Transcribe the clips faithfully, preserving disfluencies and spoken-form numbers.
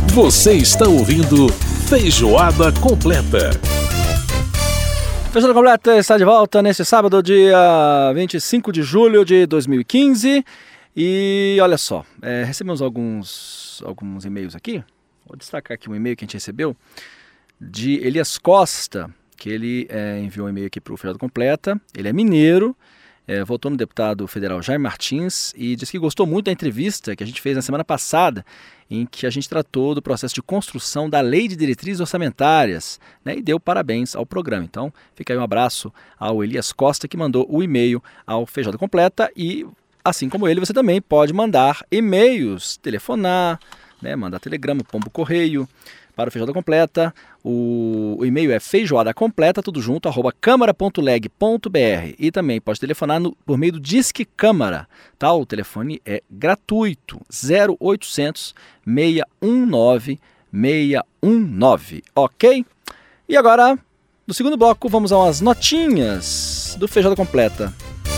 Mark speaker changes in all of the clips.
Speaker 1: Você está ouvindo Feijoada Completa.
Speaker 2: Feijoada Completa está de volta neste sábado, dia vinte e cinco de julho de dois mil e quinze. E olha só, é, recebemos alguns, alguns e-mails aqui. Vou destacar aqui um e-mail que a gente recebeu de Elias Costa, que ele é, enviou um e-mail aqui para o Feijoada Completa. Ele é mineiro. É, votou no deputado federal Jaime Martins e disse que gostou muito da entrevista que a gente fez na semana passada, em que a gente tratou do processo de construção da Lei de Diretrizes Orçamentárias, né, e deu parabéns ao programa. Então, fica aí um abraço ao Elias Costa, que mandou o e-mail ao Feijoada Completa, e assim como ele, você também pode mandar e-mails, telefonar, né, mandar telegrama, pombo correio, para o Feijoada Completa. O, o e-mail é feijoadacompleta, tudo junto, arroba câmara ponto leg ponto br. E também pode telefonar no, por meio do Disque Câmara, tá? O telefone é gratuito, zero oitocentos, seis um nove, seis um nove, ok? E agora, no segundo bloco, vamos a umas notinhas do Feijoada Completa.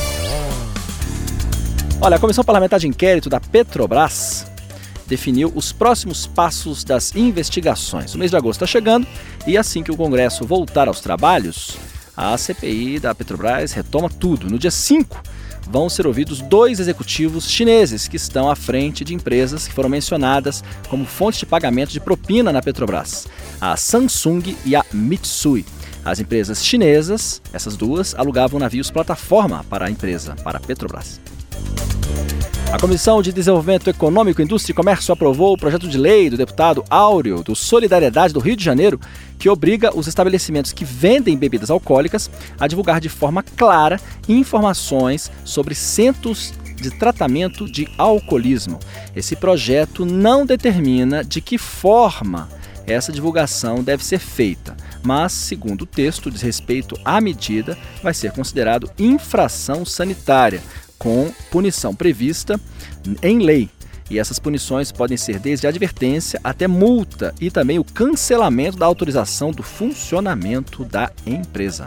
Speaker 2: Olha, a Comissão Parlamentar de Inquérito da Petrobras definiu os próximos passos das investigações. O mês de agosto está chegando e assim que o Congresso voltar aos trabalhos, a C P I da Petrobras retoma tudo. No dia cinco, vão ser ouvidos dois executivos chineses que estão à frente de empresas que foram mencionadas como fontes de pagamento de propina na Petrobras, a Samsung e a Mitsui. As empresas chinesas, essas duas, alugavam navios plataforma para a empresa, para a Petrobras. A Comissão de Desenvolvimento Econômico, Indústria e Comércio aprovou o projeto de lei do deputado Áureo, do Solidariedade do Rio de Janeiro, que obriga os estabelecimentos que vendem bebidas alcoólicas a divulgar de forma clara informações sobre centros de tratamento de alcoolismo. Esse projeto não determina de que forma essa divulgação deve ser feita, mas, segundo o texto, diz respeito à medida, vai ser considerado infração sanitária, com punição prevista em lei. E essas punições podem ser desde advertência até multa e também o cancelamento da autorização do funcionamento da empresa.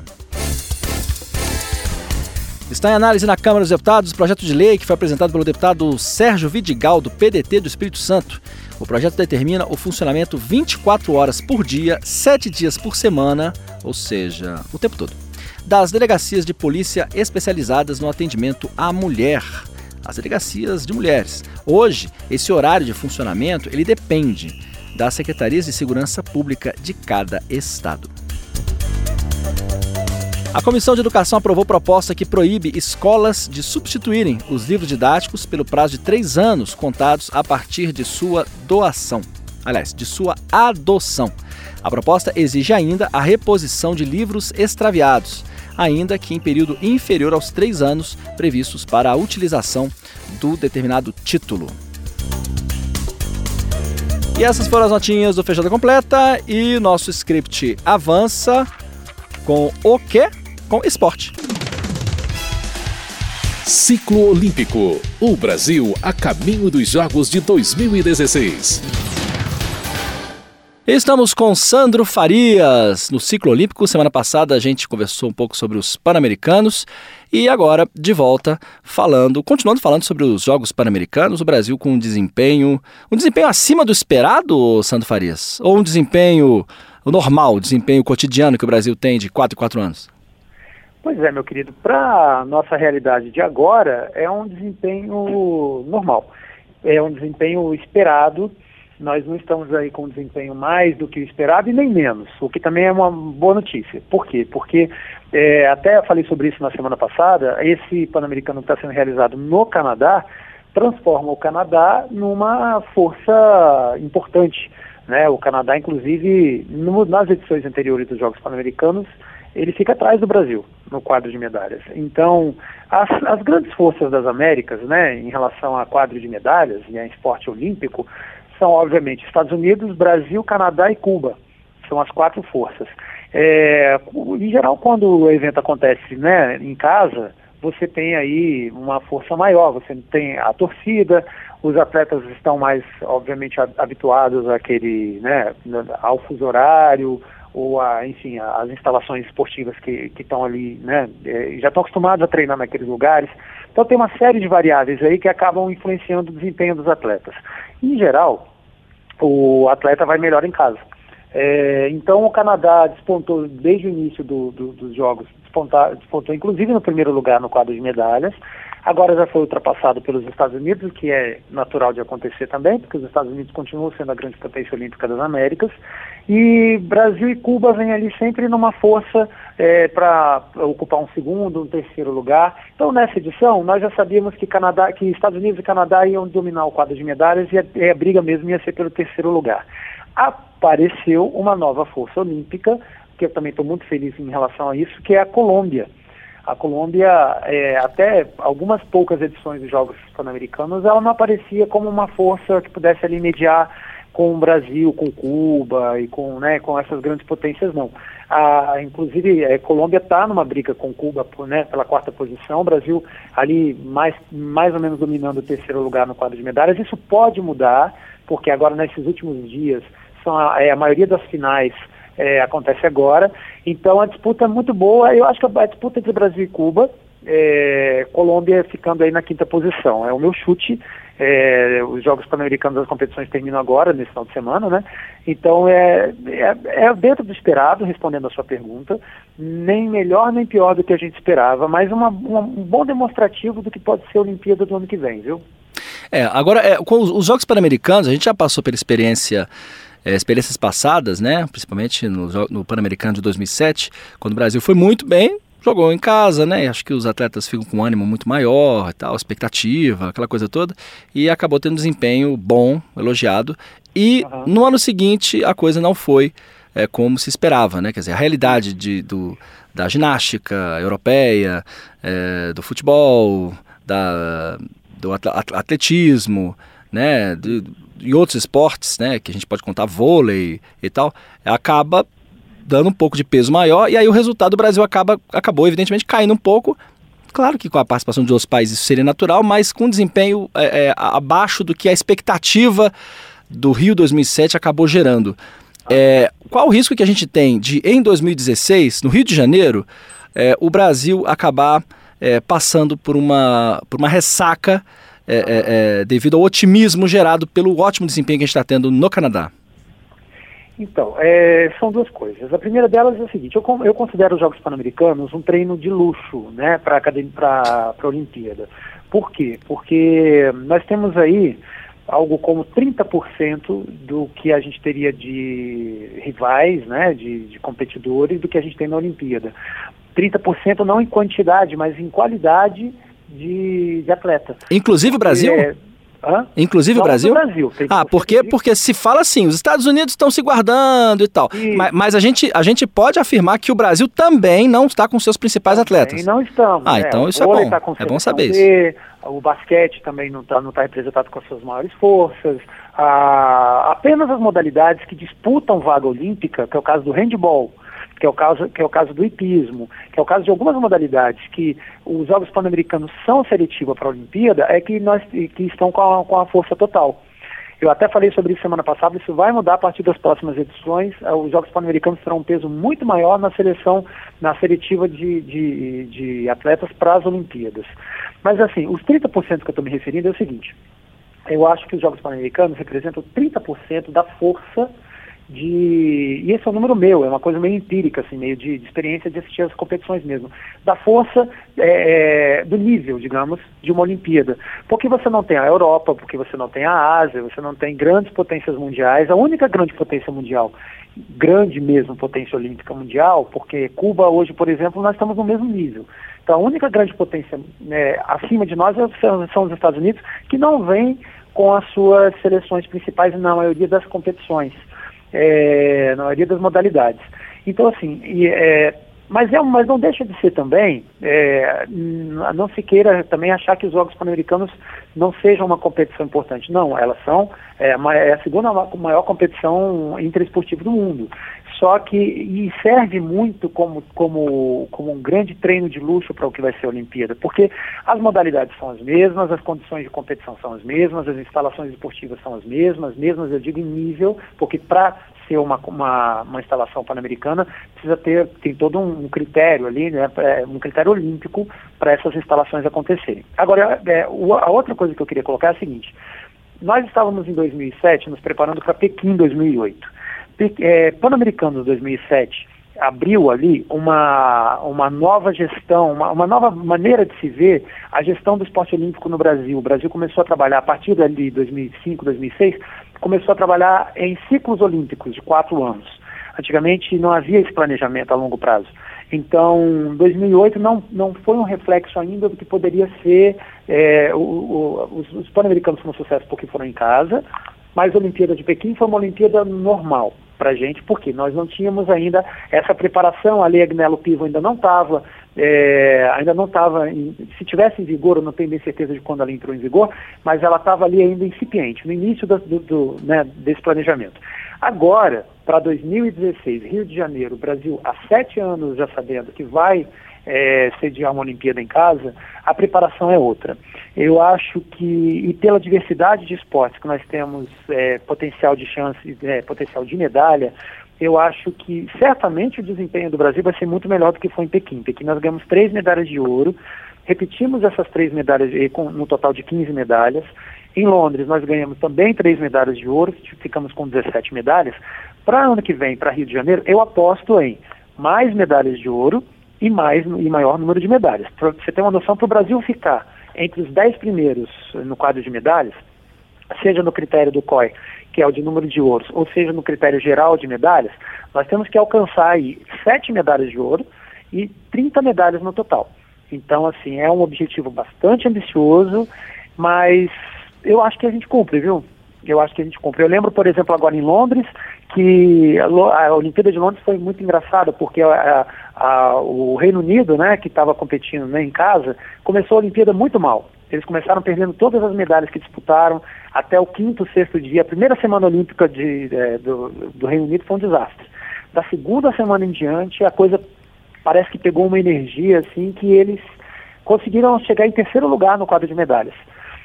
Speaker 2: Está em análise na Câmara dos Deputados o projeto de lei que foi apresentado pelo deputado Sérgio Vidigal, do P D T do Espírito Santo. O projeto determina o funcionamento vinte e quatro horas por dia, sete dias por semana, ou seja, o tempo todo, das delegacias de polícia especializadas no atendimento à mulher, as delegacias de mulheres. Hoje, esse horário de funcionamento ele depende das secretarias de segurança pública de cada estado. A Comissão de Educação aprovou proposta que proíbe escolas de substituírem os livros didáticos pelo prazo de três anos contados a partir de sua doação. Aliás, de sua adoção. A proposta exige ainda a reposição de livros extraviados, ainda que em período inferior aos três anos previstos para a utilização do determinado título. E essas foram as notinhas do Feijoada Completa e nosso script avança com o quê? Com esporte.
Speaker 1: Ciclo Olímpico. O Brasil a caminho dos Jogos de dois mil e dezesseis.
Speaker 2: Estamos com Sandro Farias no Ciclo Olímpico. Semana passada a gente conversou um pouco sobre os Pan-Americanos e agora de volta falando, continuando falando sobre os Jogos Pan-Americanos, o Brasil com um desempenho, um desempenho acima do esperado, Sandro Farias? Ou um desempenho normal, desempenho cotidiano que o Brasil tem de quatro em quatro anos?
Speaker 3: Pois é, meu querido, para a nossa realidade de agora é um desempenho normal, é um desempenho esperado. Nós não estamos aí com um desempenho mais do que o esperado e nem menos, o que também é uma boa notícia. Por quê? Porque, é, até eu falei sobre isso na semana passada, esse Pan-Americano que está sendo realizado no Canadá transforma o Canadá numa força importante, né? O Canadá, inclusive, no, nas edições anteriores dos Jogos Pan-Americanos, ele fica atrás do Brasil no quadro de medalhas. Então, as, as grandes forças das Américas, né, em relação a quadro de medalhas e a esporte olímpico, são, obviamente, Estados Unidos, Brasil, Canadá e Cuba. São as quatro forças. É, em geral, quando o evento acontece, né, em casa, você tem aí uma força maior, você tem a torcida, os atletas estão mais, obviamente, habituados àquele, né, ao fuso horário, ou a, enfim, as instalações esportivas que, que estão ali, né, já estão acostumados a treinar naqueles lugares. Então tem uma série de variáveis aí que acabam influenciando o desempenho dos atletas. Em geral, o atleta vai melhor em casa. É, então o Canadá despontou desde o início do, do, dos jogos, despontou, despontou inclusive no primeiro lugar no quadro de medalhas. Agora já foi ultrapassado pelos Estados Unidos, o que é natural de acontecer também, porque os Estados Unidos continuam sendo a grande potência olímpica das Américas. E Brasil e Cuba vêm ali sempre numa força é, para ocupar um segundo, um terceiro lugar. Então nessa edição nós já sabíamos que, Canadá, que Estados Unidos e Canadá iam dominar o quadro de medalhas e a, e a briga mesmo ia ser pelo terceiro lugar. Apareceu uma nova força olímpica, que eu também estou muito feliz em relação a isso, que é a Colômbia. A Colômbia, é, até algumas poucas edições dos Jogos Pan-Americanos, ela não aparecia como uma força que pudesse ali mediar com o Brasil, com Cuba e com, né, com essas grandes potências, não. A, inclusive, a Colômbia está numa briga com Cuba, né, pela quarta posição, o Brasil ali mais, mais ou menos dominando o terceiro lugar no quadro de medalhas. Isso pode mudar, porque agora nesses últimos dias são a, é, a maioria das finais é, acontece agora, então a disputa é muito boa. Eu acho que a disputa entre Brasil e Cuba, é, Colômbia ficando aí na quinta posição, é o meu chute. É, os Jogos Pan-Americanos das competições terminam agora, nesse final de semana, né? Então é, é, é dentro do esperado, respondendo a sua pergunta, nem melhor nem pior do que a gente esperava, mas uma, uma, um bom demonstrativo do que pode ser a Olimpíada do ano que vem, viu?
Speaker 2: É, agora, é, com os, os Jogos Pan-Americanos, a gente já passou pela experiência, é, experiências passadas, né? Principalmente no, no Pan-Americano de dois mil e sete, quando o Brasil foi muito bem, jogou em casa, né? Acho que os atletas ficam com um ânimo muito maior, tal, expectativa, aquela coisa toda, e acabou tendo um desempenho bom, elogiado. E uhum. no ano seguinte a coisa não foi é, como se esperava, né? Quer dizer, a realidade de, do, da ginástica europeia, é, do futebol, da, do atletismo, né? De, e outros esportes, né? Que a gente pode contar, vôlei e tal, acaba dando um pouco de peso maior, e aí o resultado do Brasil acaba, acabou, evidentemente, caindo um pouco. Claro que com a participação de outros países isso seria natural, mas com desempenho é, é, abaixo do que a expectativa do Rio dois mil e sete acabou gerando. É, qual o risco que a gente tem de, em dois mil e dezesseis, no Rio de Janeiro, é, o Brasil acabar é, passando por uma, por uma ressaca é, é, é, devido ao otimismo gerado pelo ótimo desempenho que a gente está tendo no Canadá?
Speaker 3: Então, é, são duas coisas. A primeira delas é a seguinte: eu, eu considero os Jogos Pan-Americanos um treino de luxo, né, para a Olimpíada. Por quê? Porque nós temos aí algo como trinta por cento do que a gente teria de rivais, né, de, de competidores, do que a gente tem na Olimpíada. trinta por cento não em quantidade, mas em qualidade de, de atleta.
Speaker 2: Inclusive o Brasil?
Speaker 3: É, Hã?
Speaker 2: Inclusive o Brasil?
Speaker 3: Brasil
Speaker 2: Ah, por quê? Porque se fala assim, os Estados Unidos estão se guardando e tal. Mas, mas a, gente, a gente pode afirmar que o Brasil também não está com seus principais atletas.
Speaker 3: Também não estamos.
Speaker 2: Ah,
Speaker 3: né?
Speaker 2: então isso é bom.
Speaker 3: Tá com
Speaker 2: é bom saber
Speaker 3: D,
Speaker 2: isso.
Speaker 3: O basquete também não está não tá representado com as suas maiores forças. Ah, apenas as modalidades que disputam vaga olímpica, que é o caso do handball, que é o caso, que é o caso do hipismo, que é o caso de algumas modalidades que os Jogos Pan-Americanos são seletiva para a Olimpíada, é que, nós, que estão com a, com a força total. Eu até falei sobre isso semana passada, isso vai mudar a partir das próximas edições. Os Jogos Pan-Americanos terão um peso muito maior na seleção, na seletiva de, de, de atletas para as Olimpíadas. Mas assim, os trinta por cento que eu estou me referindo é o seguinte: eu acho que os Jogos Pan-Americanos representam trinta por cento da força de, e esse é um número meu, é uma coisa meio empírica, assim, meio de, de experiência de assistir as competições mesmo, da força é, do nível, digamos, de uma Olimpíada. Porque você não tem a Europa, porque você não tem a Ásia, você não tem grandes potências mundiais. A única grande potência mundial, grande mesmo potência olímpica mundial, porque Cuba hoje, por exemplo, nós estamos no mesmo nível. Então a única grande potência né, acima de nós são, são os Estados Unidos, que não vem com as suas seleções principais na maioria das competições. É, na maioria das modalidades. Então, assim, e, é, mas, é, mas não deixa de ser também, é, não se queira também achar que os Jogos Pan-Americanos não sejam uma competição importante. Não, elas são é, é a segunda maior competição interesportiva do mundo. Só que e serve muito como, como, como um grande treino de luxo para o que vai ser a Olimpíada, porque as modalidades são as mesmas, as condições de competição são as mesmas, as instalações esportivas são as mesmas, mesmas eu digo em nível, porque para ser uma, uma, uma instalação pan-americana precisa ter tem todo um critério ali, né, um critério olímpico para essas instalações acontecerem. Agora, é, a outra coisa que eu queria colocar é a seguinte: nós estávamos em dois mil e sete nos preparando para Pequim dois mil e oito. Pe- é, Pan-Americanos dois mil e sete abriu ali uma, uma nova gestão, uma, uma nova maneira de se ver a gestão do esporte olímpico no Brasil. O Brasil começou a trabalhar, a partir dali de dois mil e cinco, dois mil e seis, começou a trabalhar em ciclos olímpicos de quatro anos. Antigamente não havia esse planejamento a longo prazo. Então, dois mil e oito não, não foi um reflexo ainda do que poderia ser. É, o, o, os, os Pan-Americanos foram um sucesso porque foram em casa, mas a Olimpíada de Pequim foi uma Olimpíada normal para a gente, porque nós não tínhamos ainda essa preparação. A Lei Agnello Pivo ainda não estava, é, ainda não estava, se tivesse em vigor, eu não tenho bem certeza de quando ela entrou em vigor, mas ela estava ali ainda incipiente, no início do, do, do, né, desse planejamento. Agora, para dois mil e dezesseis, Rio de Janeiro, Brasil, há sete anos já sabendo que vai é, sediar uma Olimpíada em casa, a preparação é outra. Eu acho que, e pela diversidade de esportes que nós temos, é, potencial de chance, é, potencial de medalha, eu acho que certamente o desempenho do Brasil vai ser muito melhor do que foi em Pequim. Em Pequim nós ganhamos três medalhas de ouro, repetimos essas três medalhas, com, no total de quinze medalhas. Em Londres nós ganhamos também três medalhas de ouro, ficamos com dezessete medalhas. Para ano que vem, para Rio de Janeiro, eu aposto em mais medalhas de ouro e, mais, e maior número de medalhas. Para você ter uma noção, para o Brasil ficar entre os dez primeiros no quadro de medalhas, seja no critério do C O I, que é o de número de ouros, ou seja no critério geral de medalhas, nós temos que alcançar aí sete medalhas de ouro e trinta medalhas no total. Então, assim, é um objetivo bastante ambicioso, mas eu acho que a gente cumpre, viu? Eu acho que a gente cumpre. Eu lembro, por exemplo, agora em Londres, que a, a Olimpíada de Londres foi muito engraçada, porque a, a, o Reino Unido, né, que estava competindo, né, em casa, começou a Olimpíada muito mal. Eles começaram perdendo todas as medalhas que disputaram até o quinto, sexto dia. A primeira semana olímpica de, é, do, do Reino Unido foi um desastre. Da segunda semana em diante, a coisa parece que pegou uma energia, assim, que eles conseguiram chegar em terceiro lugar no quadro de medalhas.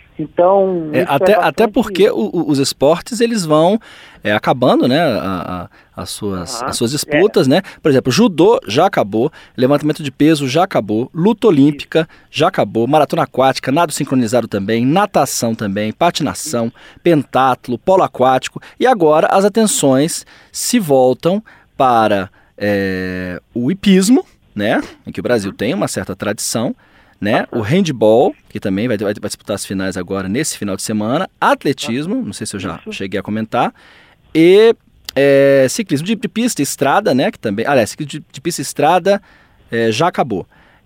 Speaker 3: Então,
Speaker 2: é, até, é bastante... até porque o, o, os esportes eles vão é, acabando, né, a, a, as, suas, uhum. as suas disputas, é. né? Por exemplo, judô já acabou, levantamento de peso já acabou, luta olímpica já acabou, maratona aquática, nado sincronizado também, natação também, patinação, pentatlo, polo aquático, e agora as atenções se voltam para é, o hipismo, né, em que o Brasil tem uma certa tradição, né? O handball, que também vai, vai, vai disputar as finais agora nesse final de semana, atletismo, não sei se eu já Isso. cheguei a comentar, e é, ciclismo de, de pista e estrada, né? Que também, aliás, ciclismo de, de pista e estrada é, já acabou.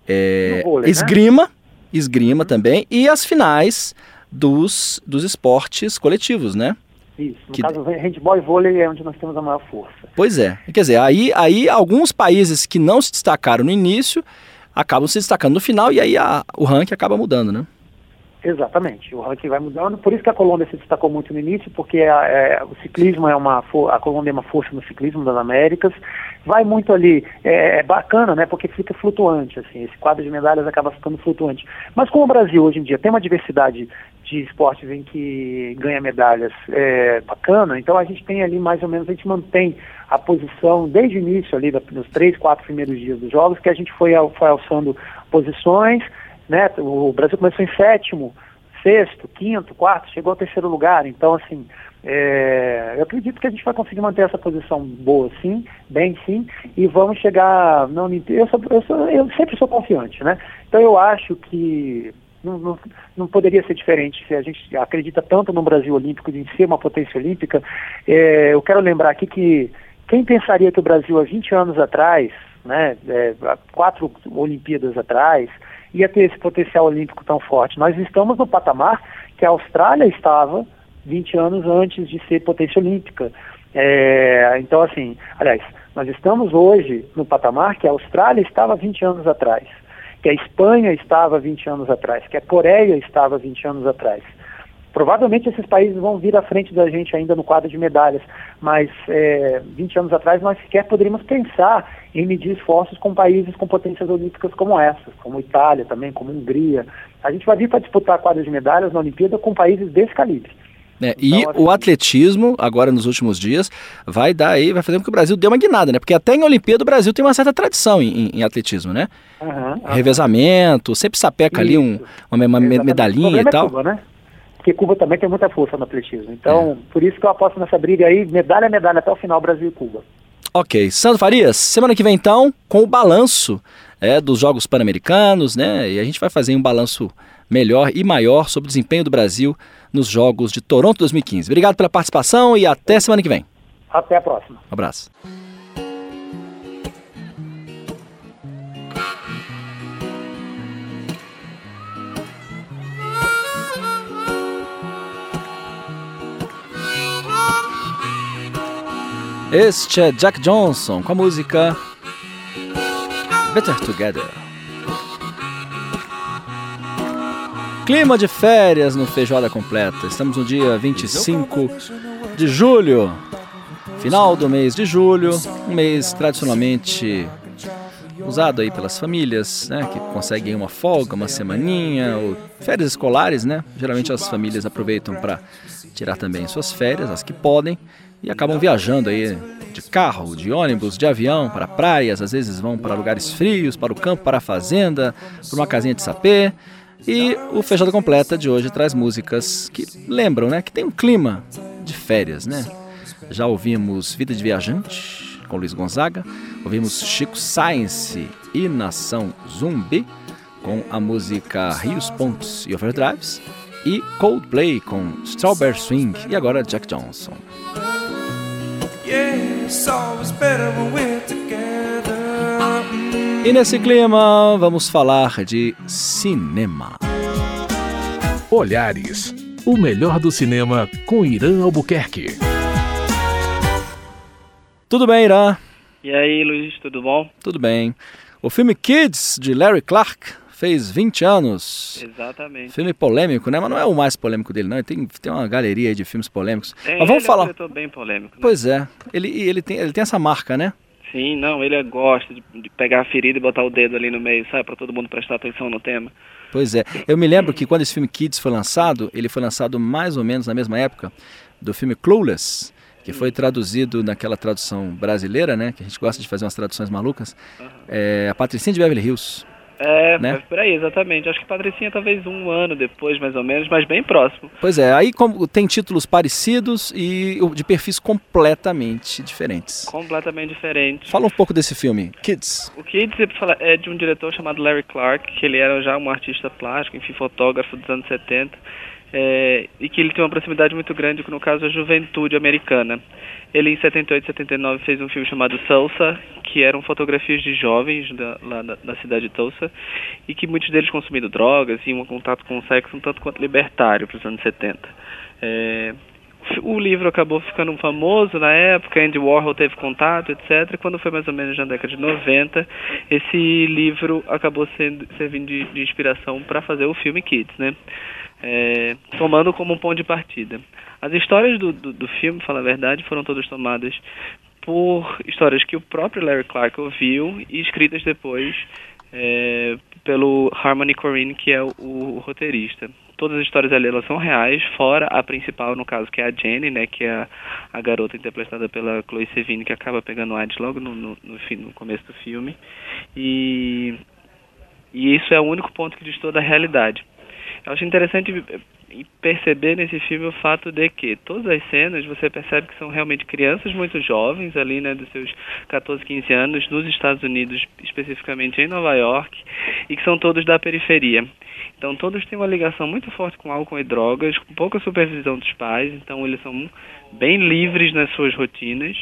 Speaker 2: É, vôlei, esgrima, né? esgrima uhum. também, e as finais dos, dos esportes coletivos, né?
Speaker 3: Isso, no
Speaker 2: que...
Speaker 3: caso, handball e vôlei é onde nós temos a maior força.
Speaker 2: Pois é, quer dizer, aí, aí alguns países que não se destacaram no início acabam se destacando no final e aí a, o ranking acaba mudando, né?
Speaker 3: Exatamente, o ranking vai mudando, por isso que a Colômbia se destacou muito no início, porque a, é, o ciclismo é uma, a Colômbia é uma força no ciclismo das Américas, vai muito ali, é, é bacana, né, porque fica flutuante, assim, esse quadro de medalhas acaba ficando flutuante. Mas como o Brasil hoje em dia tem uma diversidade de esportes em que ganha medalhas é, bacana, então a gente tem ali mais ou menos, a gente mantém a posição desde o início ali, nos três, quatro primeiros dias dos jogos, que a gente foi, foi alçando posições, né? O Brasil começou em sétimo, sexto, quinto, quarto, chegou ao terceiro lugar, então assim, é, eu acredito que a gente vai conseguir manter essa posição boa sim, bem sim, e vamos chegar na Olimpíada. Eu, sou, eu, sou, eu sempre sou confiante, né? Então eu acho que Não, não, não poderia ser diferente. Se a gente acredita tanto no Brasil olímpico, de ser uma potência olímpica, é, eu quero lembrar aqui que quem pensaria que o Brasil há vinte anos atrás, né, é, há quatro Olimpíadas atrás, ia ter esse potencial olímpico tão forte? Nós estamos no patamar que a Austrália estava vinte anos antes de ser potência olímpica. É, então, assim, aliás, nós estamos hoje no patamar que a Austrália estava vinte anos atrás, que a Espanha estava vinte anos atrás, que a Coreia estava vinte anos atrás. Provavelmente esses países vão vir à frente da gente ainda no quadro de medalhas, mas é, vinte anos atrás nós sequer poderíamos pensar em medir esforços com países com potências olímpicas como essas, como Itália também, como Hungria. A gente vai vir para disputar quadro de medalhas na Olimpíada com países desse calibre.
Speaker 2: É, e então, assim, o atletismo, agora nos últimos dias, vai dar aí, vai fazer com que o Brasil dê uma guinada, né? Porque até em Olimpíada o Brasil tem uma certa tradição em, em atletismo, né? Uhum, Revezamento, sempre sapeca isso. ali um, uma, uma medalhinha e tal.
Speaker 3: É Cuba, né? porque Cuba também tem muita força no atletismo. Então, é. por isso que eu aposto nessa briga aí, medalha a medalha até o final, Brasil e Cuba.
Speaker 2: Ok, Sandro Farias, semana que vem então, com o balanço é, dos Jogos Pan-Americanos, né? E a gente vai fazer um balanço melhor e maior sobre o desempenho do Brasil nos Jogos de Toronto dois mil e quinze. Obrigado pela participação e até semana que vem.
Speaker 3: Até a próxima.
Speaker 2: Um abraço. Este é Jack Johnson com a música Better Together. Clima de férias no Feijoada Completa. Estamos no dia vinte e cinco de julho, final do mês de julho, um mês tradicionalmente usado aí pelas famílias, né, que conseguem uma folga, uma semaninha, ou férias escolares, né? Geralmente as famílias aproveitam para tirar também suas férias, as que podem, e acabam viajando aí de carro, de ônibus, de avião, para praias, às vezes vão para lugares frios, para o campo, para a fazenda, para uma casinha de sapê. E o Feijoada Completa de hoje traz músicas que lembram, né, que tem um clima de férias, né? Já ouvimos Vida de Viajante, com Luiz Gonzaga, ouvimos Chico Science e Nação Zumbi, com a música Rios, Pontos e Overdrives, e Coldplay com Strawberry Swing, e agora Jack Johnson. E nesse clima, vamos falar de cinema.
Speaker 1: Olhares, o melhor do cinema com Irã Albuquerque.
Speaker 2: Tudo bem, Irã?
Speaker 4: E aí, Luiz, tudo bom?
Speaker 2: Tudo bem. O filme Kids, de Larry Clark, fez vinte anos.
Speaker 4: Exatamente.
Speaker 2: Filme polêmico, né? Mas não é o mais polêmico dele, não. Ele tem, tem uma galeria aí de filmes polêmicos.
Speaker 4: É,
Speaker 2: Mas vamos
Speaker 4: ele
Speaker 2: falar.
Speaker 4: é um diretor bem polêmico, né?
Speaker 2: Pois é. Ele, ele, tem, ele tem essa marca, né?
Speaker 4: Sim, não, ele gosta de, de pegar a ferida e botar o dedo ali no meio, sabe? Pra todo mundo prestar atenção no tema.
Speaker 2: Pois é. Eu me lembro que quando esse filme Kids foi lançado, ele foi lançado mais ou menos na mesma época do filme Clueless, que foi traduzido naquela tradução brasileira, né? Que a gente gosta de fazer umas traduções malucas. Uhum. É, a Patricinha de Beverly Hills.
Speaker 4: É,
Speaker 2: né?
Speaker 4: Por aí, exatamente. Acho que Patricinha talvez um ano depois, mais ou menos, mas bem próximo.
Speaker 2: Pois é, aí como, tem títulos parecidos e de perfis completamente diferentes.
Speaker 4: Completamente diferentes.
Speaker 2: Fala um pouco desse filme, Kids.
Speaker 4: O Kids é de um diretor chamado Larry Clark, que ele era já um artista plástico, enfim, fotógrafo dos anos setenta, é, e que ele tem uma proximidade muito grande com, no caso, a juventude americana. Ele, em setenta e oito, setenta e nove, fez um filme chamado Tulsa, que eram fotografias de jovens da, lá da, da cidade de Tulsa, e que muitos deles consumindo drogas e um contato com o sexo um tanto quanto libertário para os anos setenta. É, o livro acabou ficando famoso na época, Andy Warhol teve contato, etcétera. Quando foi mais ou menos na década de noventa, esse livro acabou sendo, servindo de, de inspiração para fazer o filme Kids, né? É, tomando como um ponto de partida. As histórias do, do, do filme, para falar a verdade, foram todas tomadas por histórias que o próprio Larry Clark ouviu e escritas depois é, pelo Harmony Korine, que é o, o roteirista. Todas as histórias ali elas são reais, fora a principal, no caso, que é a Jenny, né, que é a, a garota interpretada pela Chloe Sevigny, que acaba pegando AIDS logo no, no, no, fim, no começo do filme. E, e isso é o único ponto que diz toda a realidade. Eu acho interessante perceber nesse filme o fato de que todas as cenas você percebe que são realmente crianças muito jovens ali, né, dos seus catorze, quinze anos, nos Estados Unidos, especificamente em Nova York, e que são todos da periferia. Então todos têm uma ligação muito forte com álcool e drogas, com pouca supervisão dos pais, então eles são bem livres nas suas rotinas.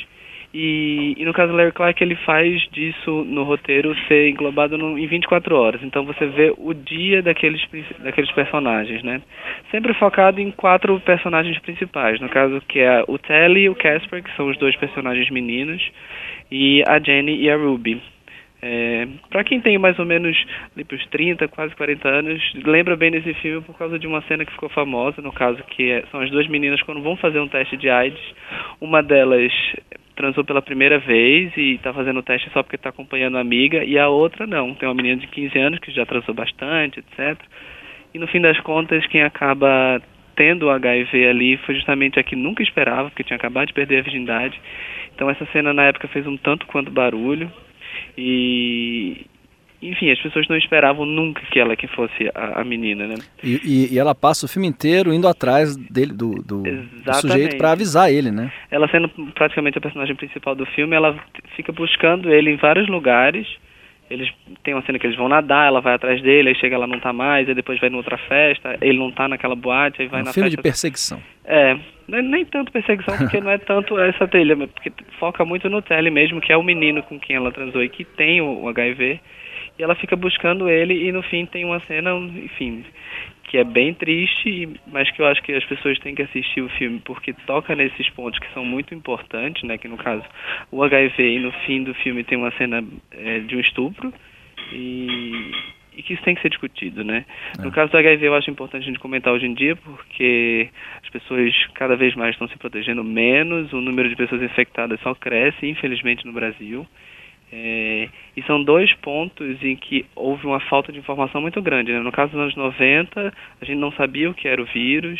Speaker 4: E, e no caso do Larry Clark, ele faz disso no roteiro ser englobado no, em vinte e quatro horas. Então você vê o dia daqueles, daqueles personagens, né? Sempre focado em quatro personagens principais. No caso que é o Telly e o Casper, que são os dois personagens meninos, e a Jenny e a Ruby. É, para quem tem mais ou menos ali pros trinta, quase quarenta anos, lembra bem desse filme por causa de uma cena que ficou famosa, no caso que é, são as duas meninas quando vão fazer um teste de AIDS. Uma delas transou pela primeira vez e está fazendo o teste só porque está acompanhando a amiga, e a outra não, tem uma menina de quinze anos que já transou bastante, etcétera. E no fim das contas, quem acaba tendo o H I V ali foi justamente a que nunca esperava, porque tinha acabado de perder a virgindade. Então essa cena na época fez um tanto quanto barulho, e, enfim, as pessoas não esperavam nunca que ela que fosse a, a menina, né?
Speaker 2: E, e, e ela passa o filme inteiro indo atrás dele, do, do, do sujeito para avisar ele, né?
Speaker 4: Ela sendo praticamente a personagem principal do filme, ela fica buscando ele em vários lugares. Eles tem uma cena que eles vão nadar, ela vai atrás dele, aí chega, ela não tá mais, aí depois vai em outra festa, ele não tá naquela boate, aí vai
Speaker 2: um
Speaker 4: na
Speaker 2: filme
Speaker 4: festa.
Speaker 2: de perseguição.
Speaker 4: É, nem tanto perseguição, porque não é tanto essa trilha, porque foca muito no Telly mesmo, que é o menino com quem ela transou e que tem o H I V, e ela fica buscando ele, e no fim tem uma cena, enfim, que é bem triste, mas que eu acho que as pessoas têm que assistir o filme, porque toca nesses pontos que são muito importantes, né, que no caso o H I V, e no fim do filme tem uma cena é, de um estupro, e, e que isso tem que ser discutido, né. É. No caso do H I V eu acho importante a gente comentar hoje em dia, porque as pessoas cada vez mais estão se protegendo menos, o número de pessoas infectadas só cresce, infelizmente, no Brasil. É, e são dois pontos em que houve uma falta de informação muito grande, né? No caso dos anos noventa, a gente não sabia o que era o vírus,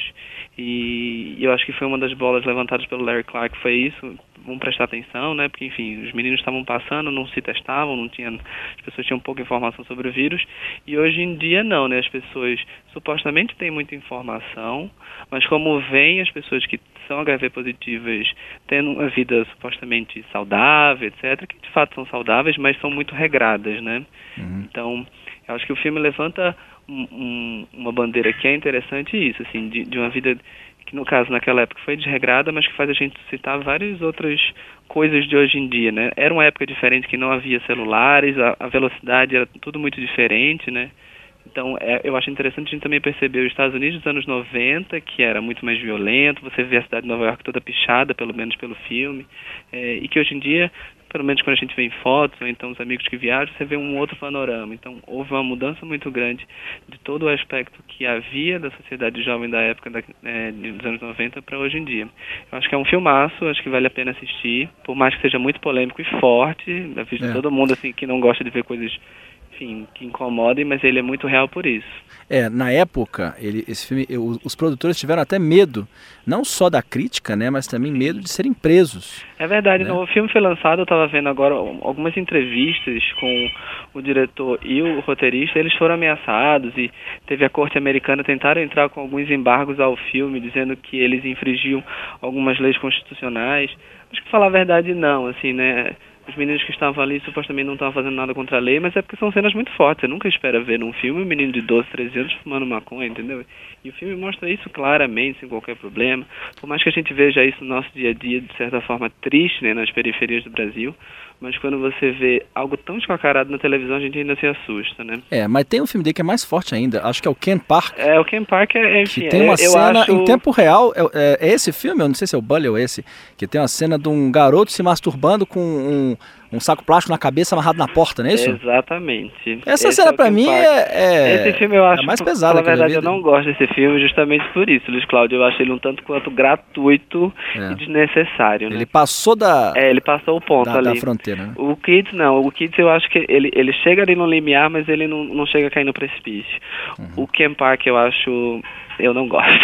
Speaker 4: e, e eu acho que foi uma das bolas levantadas pelo Larry Clark, foi isso, vamos prestar atenção, né? Porque, enfim, os meninos estavam passando, não se testavam, não tinha, as pessoas tinham pouca informação sobre o vírus, e hoje em dia não, né? As pessoas supostamente têm muita informação, mas como veem as pessoas que são H I V positivas tendo uma vida supostamente saudável, etcétera, que de fato são saudáveis, mas são muito regradas, né? Uhum. Então, eu acho que o filme levanta um, um, uma bandeira que é interessante isso, assim, de, de uma vida que, no caso, naquela época foi desregrada, mas que faz a gente citar várias outras coisas de hoje em dia, né? Era uma época diferente, que não havia celulares, a, a velocidade era tudo muito diferente, né? Então, é, eu acho interessante a gente também perceber os Estados Unidos dos anos noventa, que era muito mais violento, você vê a cidade de Nova York toda pichada, pelo menos pelo filme, é, e que hoje em dia, pelo menos quando a gente vê em fotos, ou então os amigos que viajam, você vê um outro panorama. Então, houve uma mudança muito grande de todo o aspecto que havia da sociedade jovem da época da, é, dos anos noventa para hoje em dia. Eu acho que é um filmaço, acho que vale a pena assistir, por mais que seja muito polêmico e forte, eu vejo é. todo mundo assim que não gosta de ver coisas, enfim, que incomodem, mas ele é muito real por isso.
Speaker 2: É, na época, ele, esse filme, eu, os produtores tiveram até medo, não só da crítica, né, mas também medo de serem presos.
Speaker 4: É verdade,
Speaker 2: né?
Speaker 4: O filme foi lançado, eu estava vendo agora algumas entrevistas com o diretor e o roteirista, eles foram ameaçados e teve a corte americana, tentaram entrar com alguns embargos ao filme, dizendo que eles infringiam algumas leis constitucionais. Acho que, falar a verdade, não, assim, né? Os meninos que estavam ali supostamente não estavam fazendo nada contra a lei, mas é porque são cenas muito fortes. Você nunca espera ver num filme um menino de doze, treze anos fumando maconha, entendeu? E o filme mostra isso claramente, sem qualquer problema. Por mais que a gente veja isso no nosso dia a dia, de certa forma triste, né, nas periferias do Brasil, mas quando você vê algo tão escancarado na televisão, a gente ainda se assusta, né?
Speaker 2: É, mas tem um filme dele que é mais forte ainda, acho que é o Ken Park.
Speaker 4: É, o Ken Park é, enfim,
Speaker 2: que tem uma
Speaker 4: é,
Speaker 2: cena
Speaker 4: acho...
Speaker 2: em tempo real, é, é esse filme, eu não sei se é o Bully ou esse, que tem uma cena de um garoto se masturbando com um, um saco plástico na cabeça amarrado na porta, não é isso?
Speaker 4: Exatamente.
Speaker 2: Essa
Speaker 4: esse
Speaker 2: cena
Speaker 4: é
Speaker 2: pra mim é, é...
Speaker 4: Esse filme eu acho,
Speaker 2: é mais pesado.
Speaker 4: Na verdade, eu não gosto desse filme justamente por isso, Luiz Cláudio. Eu acho ele um tanto quanto gratuito é. e desnecessário, né?
Speaker 2: Ele passou da...
Speaker 4: É, ele passou o ponto
Speaker 2: da,
Speaker 4: ali.
Speaker 2: da fronteira, né?
Speaker 4: O Kids não, o Kids eu acho que ele, ele chega ali no limiar, mas ele não, não chega a cair no precipício. Uhum. O Ken Park eu acho... eu não gosto.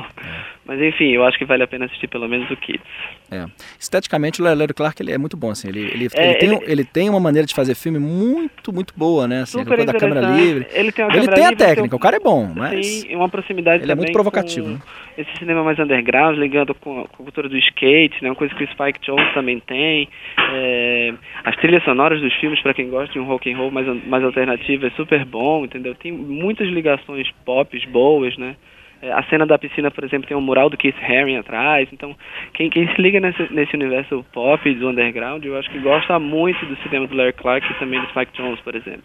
Speaker 4: É. Mas enfim, eu acho que vale a pena assistir pelo menos o Kids.
Speaker 2: É. Esteticamente, o Larry Clark ele é muito bom, assim. Ele, ele,
Speaker 4: é,
Speaker 2: ele, tem,
Speaker 4: ele...
Speaker 2: ele tem uma maneira de fazer filme muito, muito boa, né? Assim,
Speaker 4: Super
Speaker 2: da câmera livre.
Speaker 4: Ele tem,
Speaker 2: ele
Speaker 4: câmera
Speaker 2: tem a
Speaker 4: livre,
Speaker 2: técnica,
Speaker 4: tem...
Speaker 2: o cara é bom, mas...
Speaker 4: Sim, uma proximidade
Speaker 2: ele é muito provocativo,
Speaker 4: com
Speaker 2: né?
Speaker 4: Esse cinema mais underground, ligando com a, com a cultura do skate, né? Uma coisa que o Spike Jonze também tem. É... As trilhas sonoras dos filmes, para quem gosta de um rock and roll mais, mais alternativo, é super bom, entendeu? Tem muitas ligações pop boas, né? A cena da piscina, por exemplo, tem um mural do Keith Haring atrás. Então, quem, quem se liga nesse, nesse universo pop do underground, eu acho que gosta muito do cinema do Larry Clark e também do Spike Jonze, por exemplo.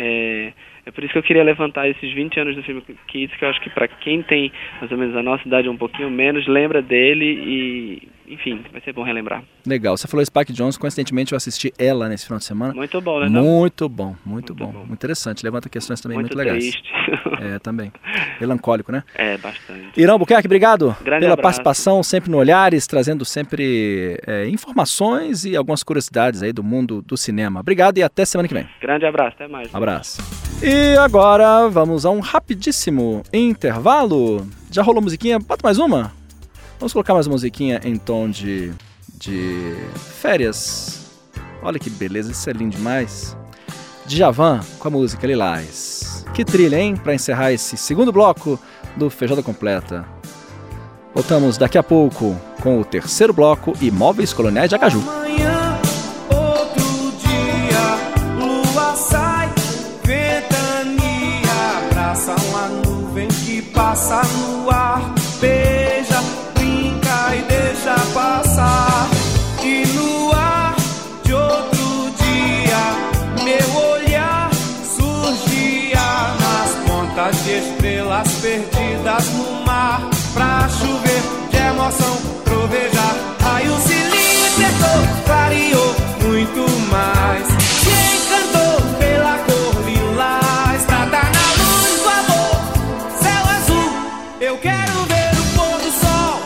Speaker 4: É, é por isso que eu queria levantar esses vinte anos do filme Kids, que eu acho que para quem tem mais ou menos a nossa idade um pouquinho menos, lembra dele e, enfim, vai ser bom relembrar.
Speaker 2: Legal. Você falou Spike Jonze, coincidentemente eu assisti Ela nesse final de semana.
Speaker 4: Muito bom, né?
Speaker 2: Muito bom, muito, muito bom.
Speaker 4: bom.
Speaker 2: Muito interessante. Levanta questões também muito,
Speaker 4: muito
Speaker 2: legais.
Speaker 4: Triste.
Speaker 2: É, também. Melancólico, né?
Speaker 4: É, bastante.
Speaker 2: Irã Albuquerque, obrigado
Speaker 4: Grande
Speaker 2: pela
Speaker 4: abraço.
Speaker 2: participação sempre no Olhares, trazendo sempre é, informações e algumas curiosidades aí do mundo do cinema. Obrigado e até semana que vem.
Speaker 4: Grande abraço, até mais.
Speaker 2: Abraço. E agora vamos a um rapidíssimo intervalo. Já rolou musiquinha? Bota mais uma? Vamos colocar mais uma musiquinha em tom de, de férias. Olha que beleza, isso é lindo demais. Djavan com a música Lilás. Que trilha, hein? Para encerrar esse segundo bloco do Feijoada Completa. Voltamos daqui a pouco com o terceiro bloco e Móveis Coloniais de Acaju.
Speaker 5: Amanhã, outro dia, lua sai, ventania, abraça uma nuvem que passa no ar, beija, brinca e deixa passar. E no ar de outro dia, meu olhar surgia nas pontas de estrelas perdidas no mar. Pra chover de emoção, trovejar, raio se libertou, clareou muito mais. Se encantou pela cor lilás, trata na luz do amor, céu azul. Eu quero ver o pôr do sol,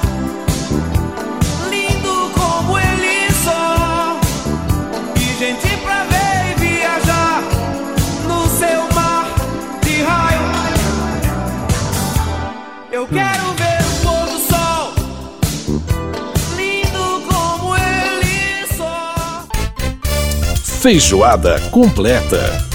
Speaker 5: lindo como ele só. E gente pra ver e viajar no seu mar de raio. Eu quero ver
Speaker 1: Feijoada Completa.